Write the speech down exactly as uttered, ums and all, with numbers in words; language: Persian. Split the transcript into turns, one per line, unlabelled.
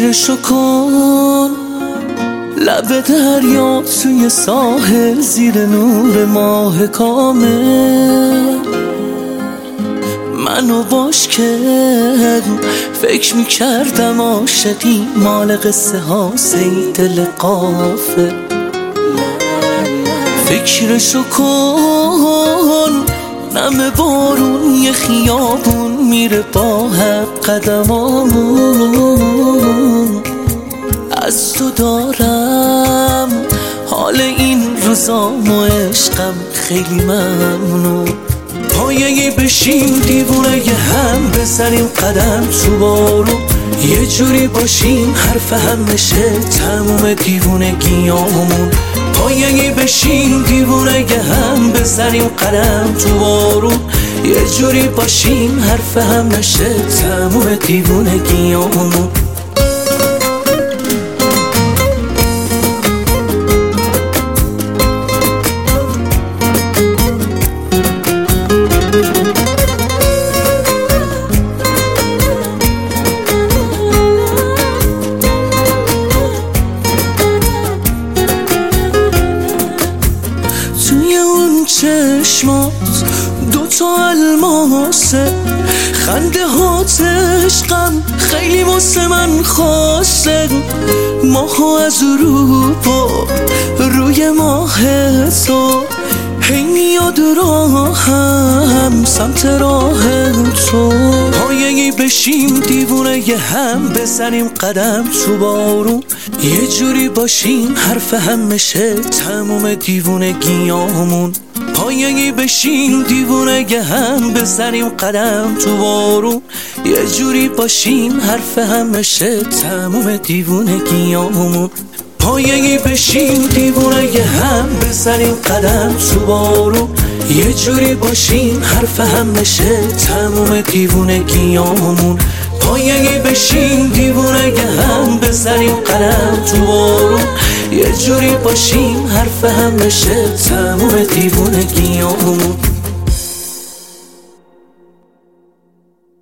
فکرشو کن لب دریا توی ساحل زیر نور ماه کامل منو باش که فکر میکردم عاشقی مال قصه ها سی دل غافل فکرشو کن نم بارون یه خیابون میره با حق قدمامون از تو دارم حال این روزام و عشقم خیلی ممنون پایه‌ای بشیم دیوونه یه هم بزنیم قدم تو بارون یه جوری باشیم حرف هم نشه تموم دیوونگیامون پایه‌ای بشیم دیوونه یه هم بزنیم قدم تو بارون یه جوری باشیم حرف هم نشه تموم دیوونگیامون توی اون چشمات دوتا الماسه خنده هات عشقم خیلی واسه من خاصه ماهو از اروپا روی ماه تو هی میاد راهم سمت راه تو پایه‌ای بشیم دیوونه یه هم بزنیم قدم تو بارون یه جوری باشیم حرف هم نشه تموم دیوونگیامون پایه‌ای بشیم دیوونه یه هم بزنیم قدم تو بارون یه جوری باشیم حرف هم نشه تموم دیوونگیامون پایه‌ای بشیم دیوونه یه هم بزنیم قدم تو بارون یه جوری باشیم حرف هم نشه تموم دیوونگیامون پایه‌ای بشیم دیوونه یه هم بزنیم قدم تو بارون یه جوری باشیم حرف هم نشه تموم دیوونگیامون